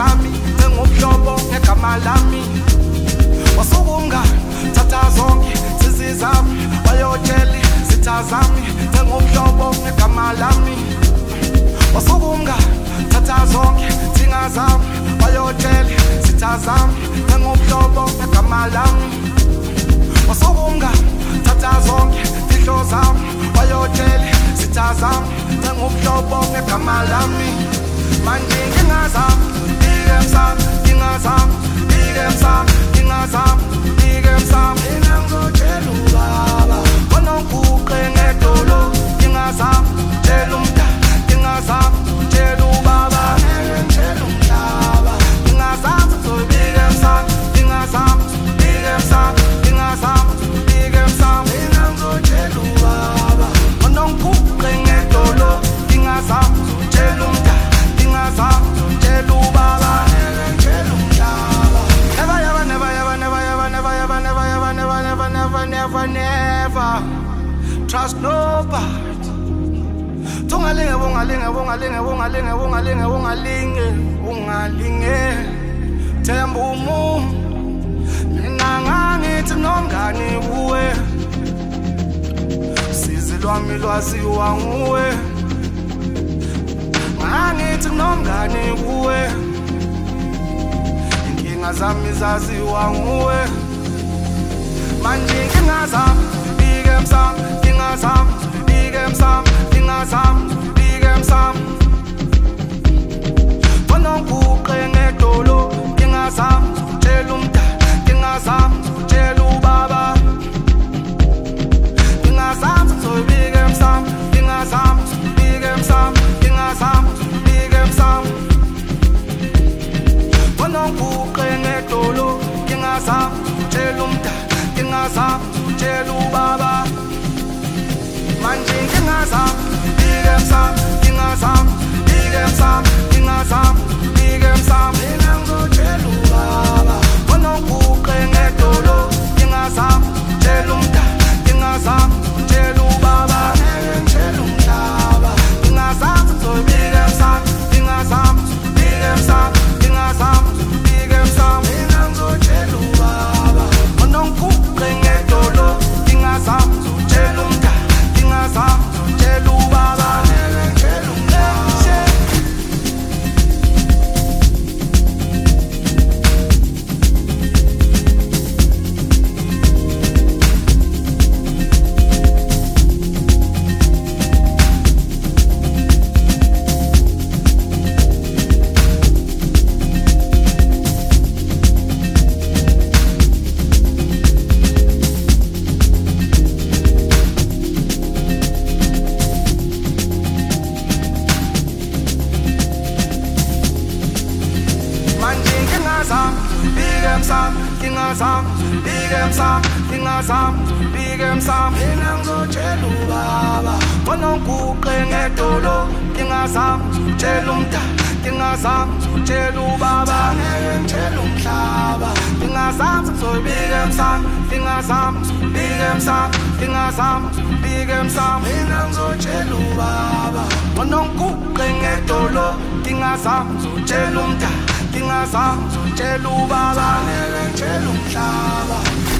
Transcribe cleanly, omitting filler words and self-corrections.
zami njengobuhlobo ngegama lami wasukunga thatha zonke sizizami wayotsheli zitha zami njengobuhlobo ngegama lami wasukunga thatha zonke thinga zami wayotsheli zitha zami njengobuhlobo ngegama lami wasukunga thatha zonke fihlo zami wayotsheli zitha zami njengobuhlobo ngegama lami manje ngingazami ngingazami ngingazami ngingazami ngingazami ngingazami mina ngizotshela ubaba onokuqe ngedolo ngingazami tshela umdala ngingazami tshela ubaba ngitshela umhlaba ngingazami ngizobika emsamo ngingazami ngibike emsamo ngingazami ngibike emsamo mina ngizotshela ubaba onokuqe ngedolo ngingazami tshela umdala ngingazami tshela ubaba ngitshela umhlaba never trust nobody ungalinge themba umuntu mina ngangithi nomngani kuwe sizi lwami lwaziwa nguwe ngangithi nomngani kuwe inkinga zami zaziwa nguwe manje ngingazami bike emsamo ngingazami bike emsamo ngingazami bike emsamo onokuqe ngedolo ngingazami tshela umdala ngingazami tshela ubaba ngingazami ngizobika emsamo ngingazami bike emsamo ngingazami bike emsamo onokuqe ngedolo ngingazami tshela umdala ngingazami tshela ubaba manje ngingazami bike emsamo ngingazami bike emsamo ngingazami bike emsamo mina ngizotshela ubaba onokuqe ngedolo ngingazami tshela umdala ngingazami tshela ubaba ngitshela umhlaba ngingazami ngizobika emsamo ngingazami bike emsamo ngingazami bike emsamo mina ngizotshela ubaba onokuqe ngedolo ngingazami tshela umdala ngingazami tshela ubaba ngitshela umhlaba bike emsamo mina ngizotshela ubaba onokuqe ngedolo ngingazami tshela umdala ngingazami tshela ubaba ngitshela umhlaba ngingazami ngizobika emsamo ngingazami bike emsamo ngingazami bike emsamo mina ngizotshela ubaba onokuqe ngedolo ngingazami ngizotshela umdala ngingazami ngizotshela ubaba ngitshela umhlaba